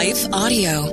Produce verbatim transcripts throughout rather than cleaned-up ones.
Life Audio.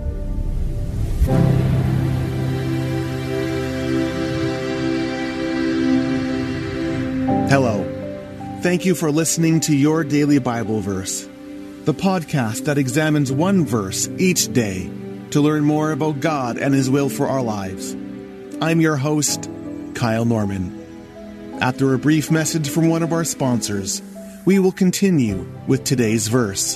Hello. Thank you for listening to Your Daily Bible Verse, the podcast that examines one verse each day to learn more about God and His will for our lives. I'm your host, Kyle Norman. After a brief message from one of our sponsors, we will continue with today's verse.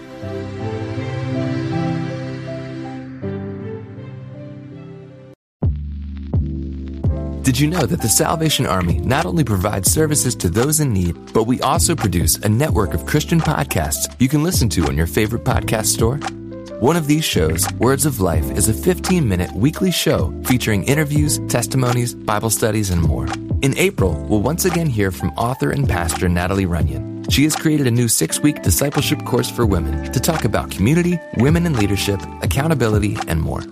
Did you know that the Salvation Army not only provides services to those in need, but we also produce a network of Christian podcasts you can listen to on your favorite podcast store? One of these shows, Words of Life, is a fifteen-minute weekly show featuring interviews, testimonies, Bible studies, and more. In April, we'll once again hear from author and pastor Natalie Runyon. She has created a new six-week discipleship course for women to talk about community, women in leadership, accountability, and more.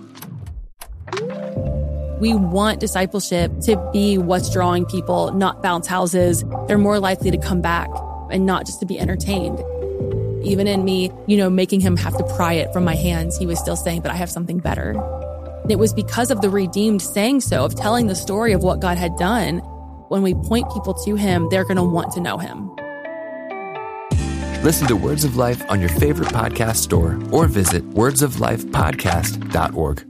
We want discipleship to be what's drawing people, not bounce houses. They're more likely to come back and not just to be entertained. Even in me, you know, making him have to pry it from my hands, he was still saying, but I have something better. And it was because of the redeemed saying so, of telling the story of what God had done. When we point people to him, they're going to want to know him. Listen to Words of Life on your favorite podcast store or visit words of life podcast dot org.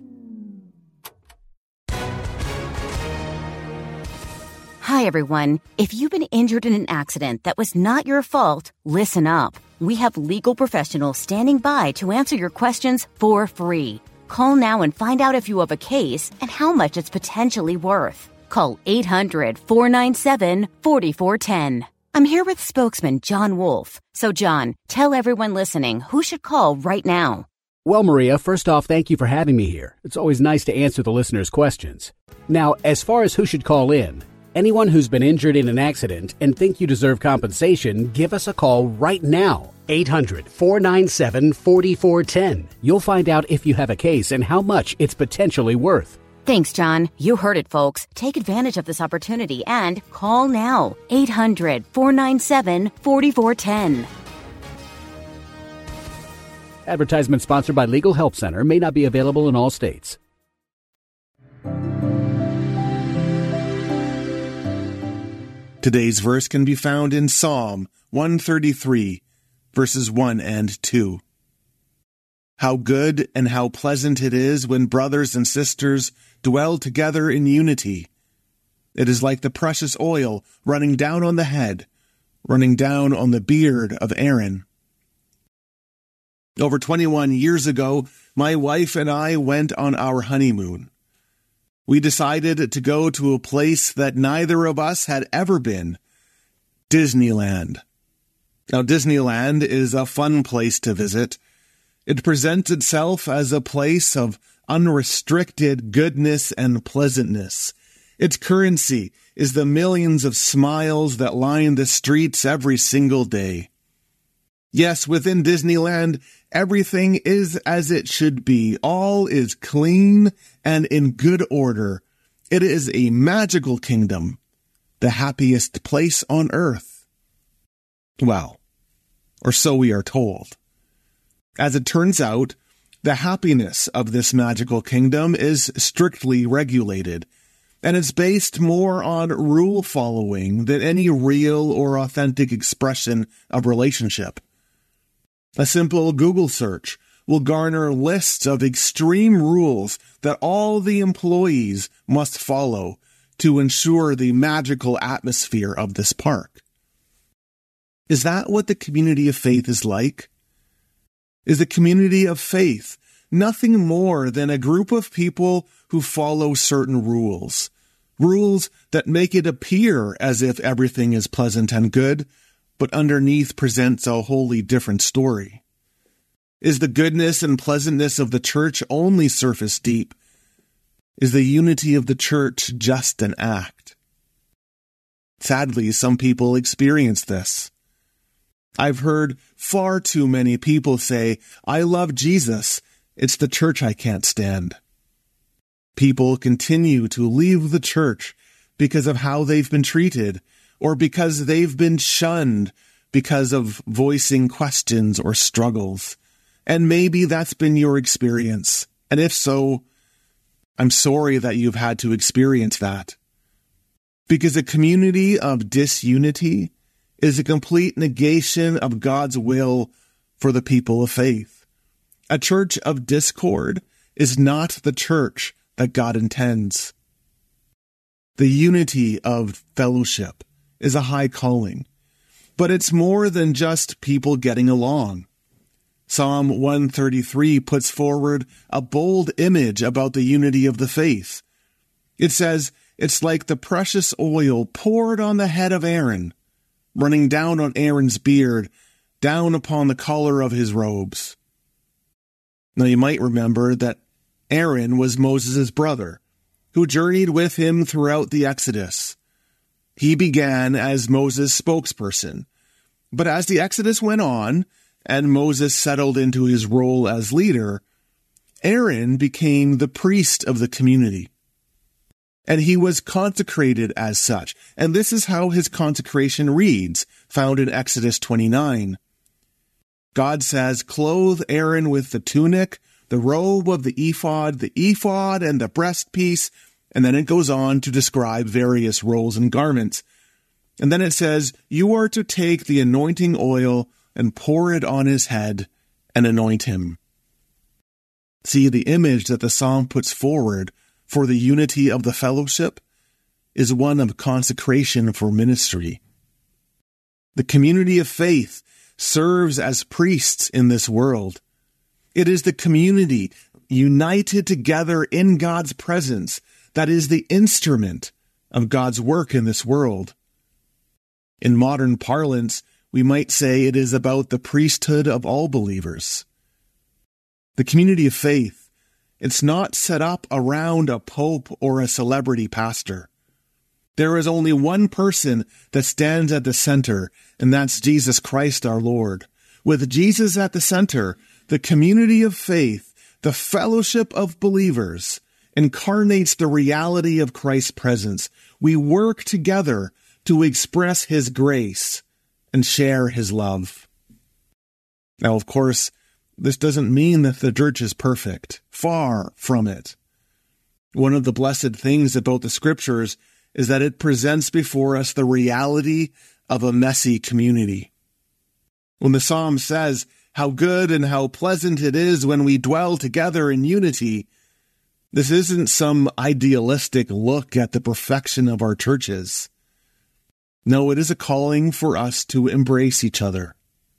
Hi, everyone. If you've been injured in an accident that was not your fault, listen up. We have legal professionals standing by to answer your questions for free. Call now and find out if you have a case and how much it's potentially worth. Call eight hundred, four nine seven, four four one zero. I'm here with spokesman John Wolf. So, John, tell everyone listening who should call right now. Well, Maria, first off, thank you for having me here. It's always nice to answer the listeners' questions. Now, as far as who should call in, anyone who's been injured in an accident and think you deserve compensation, give us a call right now. eight hundred, four nine seven, four four one zero. You'll find out if you have a case and how much it's potentially worth. Thanks, John. You heard it, folks. Take advantage of this opportunity and call now. eight hundred, four nine seven, four four one zero. Advertisement sponsored by Legal Help Center. May not be available in all states. Today's verse can be found in Psalm one thirty-three, verses one and two. How good and how pleasant it is when brothers and sisters dwell together in unity. It is like the precious oil running down on the head, running down on the beard of Aaron. Over twenty-one years ago, my wife and I went on our honeymoon. We decided to go to a place that neither of us had ever been, Disneyland. Now, Disneyland is a fun place to visit. It presents itself as a place of unrestricted goodness and pleasantness. Its currency is the millions of smiles that line the streets every single day. Yes, within Disneyland, everything is as it should be. All is clean and in good order. It is a magical kingdom, the happiest place on earth. Well, or so we are told. As it turns out, the happiness of this magical kingdom is strictly regulated, and it's based more on rule following than any real or authentic expression of relationship. A simple Google search will garner lists of extreme rules that all the employees must follow to ensure the magical atmosphere of this park. Is that what the community of faith is like? Is the community of faith nothing more than a group of people who follow certain rules, rules that make it appear as if everything is pleasant and good, but underneath presents a wholly different story? Is the goodness and pleasantness of the church only surface deep? Is the unity of the church just an act? Sadly, some people experience this. I've heard far too many people say, "I love Jesus, it's the church I can't stand." People continue to leave the church because of how they've been treated, or because they've been shunned because of voicing questions or struggles. And maybe that's been your experience. And if so, I'm sorry that you've had to experience that. Because a community of disunity is a complete negation of God's will for the people of faith. A church of discord is not the church that God intends. The unity of fellowship is a high calling, but it's more than just people getting along. Psalm one thirty-three puts forward a bold image about the unity of the faith. It says, it's like the precious oil poured on the head of Aaron, running down on Aaron's beard, down upon the collar of his robes. Now you might remember that Aaron was Moses' brother, who journeyed with him throughout the Exodus. He began as Moses' spokesperson, but as the Exodus went on, and Moses settled into his role as leader, Aaron became the priest of the community. And he was consecrated as such. And this is how his consecration reads, found in Exodus twenty-nine. God says, "Clothe Aaron with the tunic, the robe of the ephod, the ephod, and the breastpiece." And then it goes on to describe various roles and garments. And then it says, "You are to take the anointing oil and pour it on his head and anoint him." See, the image that the psalm puts forward for the unity of the fellowship is one of consecration for ministry. The community of faith serves as priests in this world. It is the community united together in God's presence that is the instrument of God's work in this world. In modern parlance, we might say it is about the priesthood of all believers. The community of faith, it's not set up around a pope or a celebrity pastor. There is only one person that stands at the center, and that's Jesus Christ our Lord. With Jesus at the center, the community of faith, the fellowship of believers, incarnates the reality of Christ's presence. We work together to express his grace and share his love. Now, of course, this doesn't mean that the church is perfect. Far from it. One of the blessed things about the scriptures is that it presents before us the reality of a messy community. When the psalm says how good and how pleasant it is when we dwell together in unity, this isn't some idealistic look at the perfection of our churches. No, it is a calling for us to embrace each other.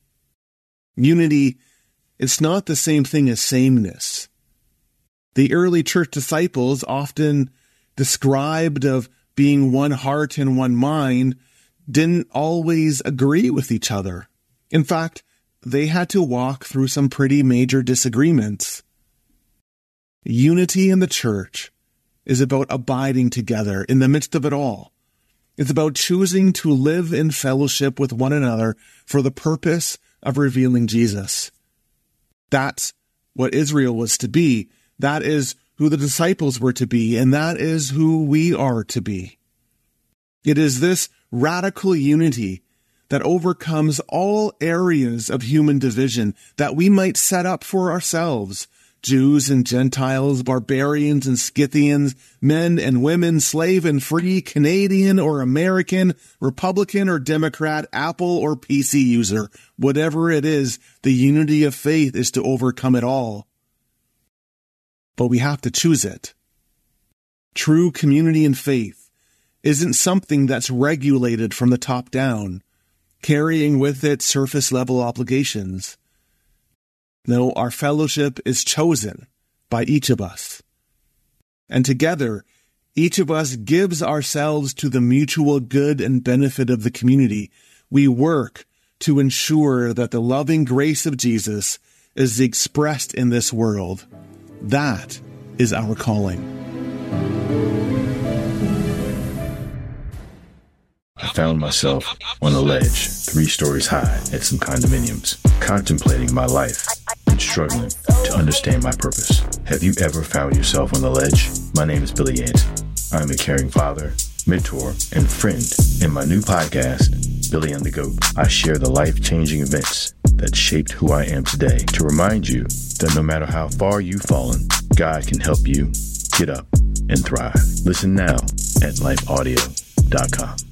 Unity, it's not the same thing as sameness. The early church disciples, often described of being one heart and one mind, didn't always agree with each other. In fact, they had to walk through some pretty major disagreements. Unity in the church is about abiding together in the midst of it all. It's about choosing to live in fellowship with one another for the purpose of revealing Jesus. That's what Israel was to be. That is who the disciples were to be, and that is who we are to be. It is this radical unity that overcomes all areas of human division that we might set up for ourselves. Jews and Gentiles, barbarians and Scythians, men and women, slave and free, Canadian or American, Republican or Democrat, Apple or P C user. Whatever it is, the unity of faith is to overcome it all. But we have to choose it. True community and faith isn't something that's regulated from the top down, carrying with it surface-level obligations. No, our fellowship is chosen by each of us. And together, each of us gives ourselves to the mutual good and benefit of the community. We work to ensure that the loving grace of Jesus is expressed in this world. That is our calling. I found myself on a ledge, three stories high, at some condominiums, contemplating my life and struggling to understand my purpose. Have you ever found yourself on the ledge? My name is Billy Anton. I'm a caring father, mentor, and friend. In my new podcast, Billy and the Goat, I share the life-changing events that shaped who I am today to remind you that no matter how far you've fallen, God can help you get up and thrive. Listen now at life audio dot com.